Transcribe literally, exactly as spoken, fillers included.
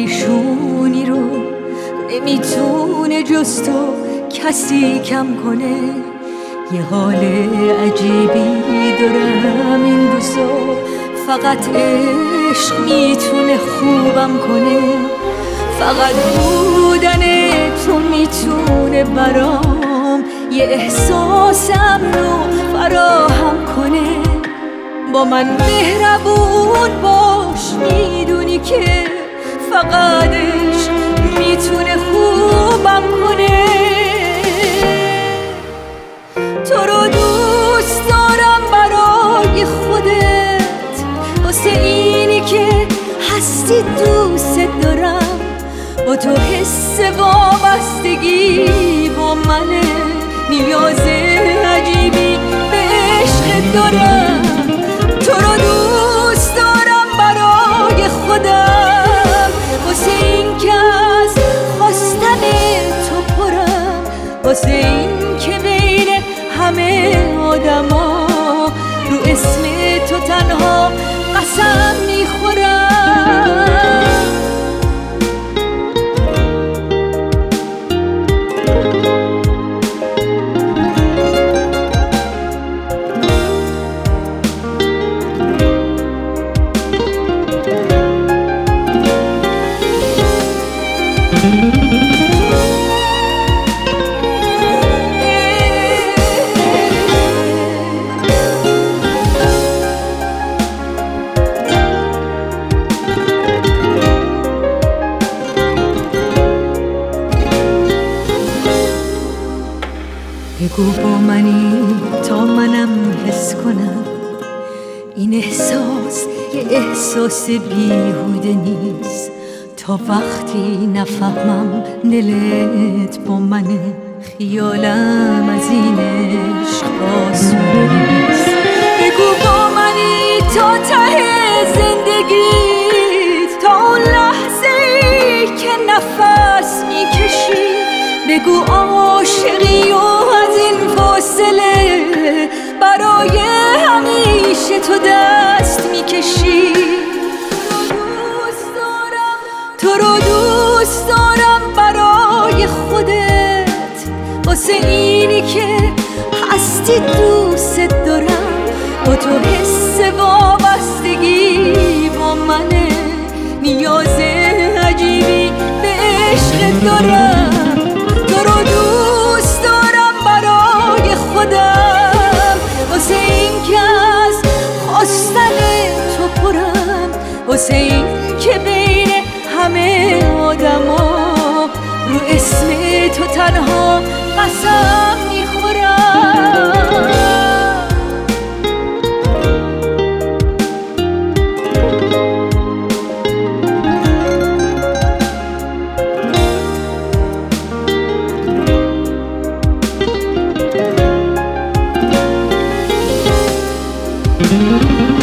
پریشونی رو نمیتونه جز تو کسی کم کنه. یه حال عجیبی دارم این روزا، فقط عشق میتونه خوبم کنه. فقط بودن تو میتونه برام یه احساس امن رو فراهم کنه. با من مهربون باش، میدونی که فقط عشق میتونه خوبم کنه. تو رو دوست دارم برای خودت، واسه اینی که هستی دوست دارم. با تو حس وابستگی با منه، نیاز عجیبی به عشق دارم. تو رو دوست دارم برای خودم، واسه این که از خواستن تو پرم، واسه این که بین همه آدما رو اسم تو تنها قسم میخورم. بگو با منی تا منم حس کنم این احساس یه احساس بیهوده نیست. تا وقتی نفهمم دلت با منه، خیالم از این عشق آسوده نیست. بگو با منی تا ته زندگیت، تا اون لحظه ای که نفس میکشی. بگو عاشقی و از این فاصله برای همیشه تو دست میکشی. تو رو دوست دارم برای خودت، واسه اینی که هستی دوست دارم. با تو حس وابستگی با منه، نیاز عجیبی به عشق دارم. تو رو دوست دارم برای خودم، واسه این که از خواستن تو پرم، واسه این که بین همه آدما رو اسم تو تنها قسم میخورم. thank you